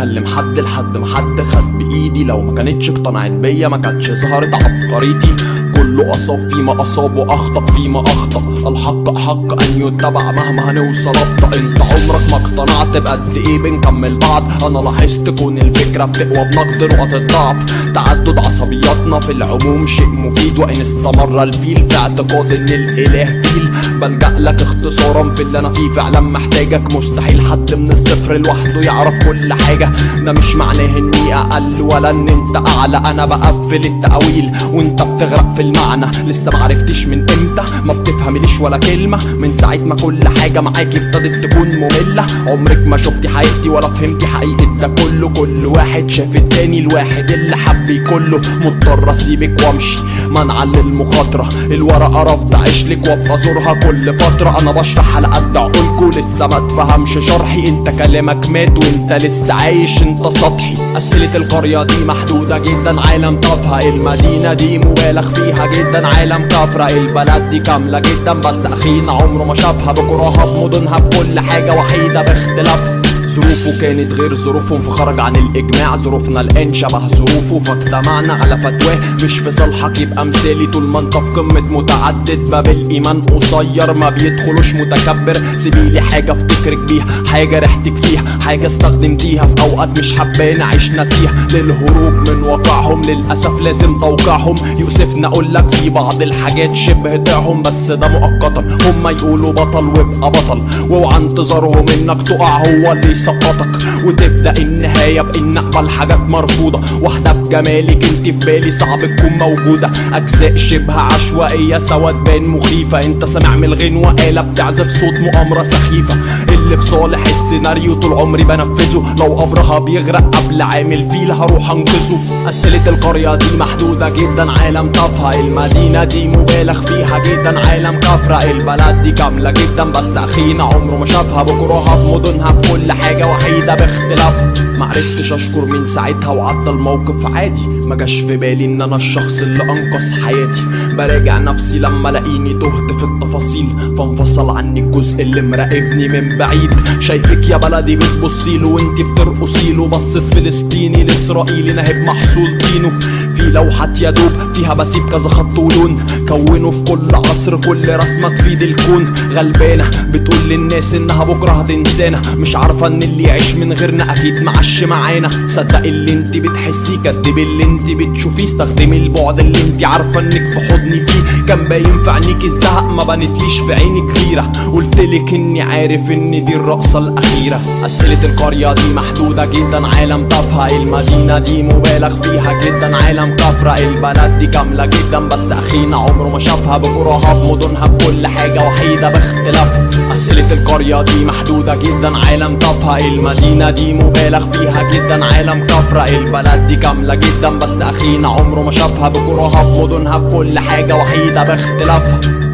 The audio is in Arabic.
اكلم حد لحد ما حد خد بايدي، لو ما كانتش اقتنعت بيا ما كانتش ظهرت عبقريتي. كله اصاب فيما اصاب واخطأ فيما اخطأ، الحق حق ان يتبع مهما هنوصل ابطأ. انت عمرك ما اقتنعت بقد ايه بنكمل بعض، انا لاحظت كون الفكرة بتقوى بنقد نقط الضعف. تعدد عصبياتنا في العموم شيء مفيد، وان استمر الفيل في اعتقاد ان الاله فيل. بلجأ لك اختصارا في اللي انا فيه، فعلا محتاجك. مستحيل حد من الصفر لوحده يعرف كل حاجة، ده مش معناه اني اقل ولا ان انت اعلى. انا بقفل التأويل وانت بتغرق في المعنى، لسه معرفتش من امتى ما بتفهمليش ولا كلمة. من ساعة ما كل حاجة معاكي ابتدت تكون مملة، عمرك ما شفتي حقيقتي ولا فهمتي حقيقة ده كله. كل واحد شاف التاني، الواحد اللي حب كله. مضطر اسيبك وامشي منعا للمخاطرة، الورقة رفض اعيشلك وابقى ازورها كل فترة. انا بشرح على قد عقولكوا لسه ما تفهمش شرحي، انت كلامك مات وانت لسه عايش، انت سطحي. اسئلة القرية دي محدودة جدا، عالم تافهة. المدينة دي مبالغ فيها جدا، عالم كافرة. البلد دي كاملة جدا بس اخينا عمره ما شافها، بكرهها بمدنها بكل حاجة وحيدة باختلافها. ظروفه كانت غير ظروفهم فخرج عن الإجماع، ظروفنا الآن شبه ظروفه فاجتمعنا على فتواه. مش في صالحك يبقى مثالي طول ما انت في قمة متعدد، باب الإيمان قصير ما بيدخلوش متكبر. سيبيلي حاجة افتكرك بيها، حاجة ريحتك فيها، حاجة استخدمتيها في أوقات مش حبان أعيش ناسيها. للهروب من واقعهم للأسف لازم توقعهم، يؤسفنا أقولك في بعض الحاجات شبه ضعهم، بس ده مؤقتا. هما يقولوا بطل وابقى بطل، واوعى انتظارهم انك تقع هو اللي سقطك. وتبدأ النهاية بإن أقبل حاجات مرفوضة، واحدة بجمالك انت في بالي صعب تكون موجودة. أجزاء شبه عشوائية سوا تبان مخيفة، انت سامع من الغنوة آلة بتعزف صوت مؤامرة سخيفة. اللي في صالح السيناريو طول عمري بنفذه، لو قبرها بيغرق قبل عامل فيل هروح انقذه. أسئلة القرية دي محدودة جدا، عالم تافهة. المدينة دي مبالغ فيها جدا، عالم كافرة. البلد دي كاملة جدا بس أخينا عمره ما شافها، بكرهها بمدنها بكل حاجة وحيدة باختلافها. معرفتش اشكر من ساعتها وعدى الموقف عادي، ما جاش في بالي ان انا الشخص اللي انقذ حياتي. براجع نفسي لما لاقيني تهت في التفاصيل، فانفصل عني الجزء اللي مراقبني من بعيد. شايفك يا بلدي بتبصيله وانتي بترقصيله، بصت فلسطيني لاسرائيلي ناهب محصول طينه. في لوحات يا دوب فيها بسيب كذا خط ولون، كونه في كل عصر كل رسمة تفيد الكون. غلبانة بتقول للناس انها بكره هتنسانا، مش عارفة ان اللي يعيش من غيرنا اكيد معش معانا. صدق اللي انت بتحسيه، كدب اللي انت بتشوفيه، استخدمي البعد اللي انت عارفة انك في حضني فيه. كان باين في عينيك الزهق ما بانتليش في عينك غيرة، قلتلك اني عارف ان دي الرقصة الاخيرة. اسئلة القرية دي محدودة جدا، عالم تافهة. المدينة دي مبالغ فيها جدا، عالم كافرة. البلد دي كاملة جدا بس اخينا عمره ما شافها، بكرهها بمدنها بكل حاجة وحيدة باختلافها. اسئلة القرية دي محدودة جدا، عالم تافهة. المدينة دي مبالغ فيها جدا، عالم كافرة. البلد دي كاملة جدا بس اخينا عمره ما شافها، بكرهها بمدنها بكل حاجة وحيدة باختلافها.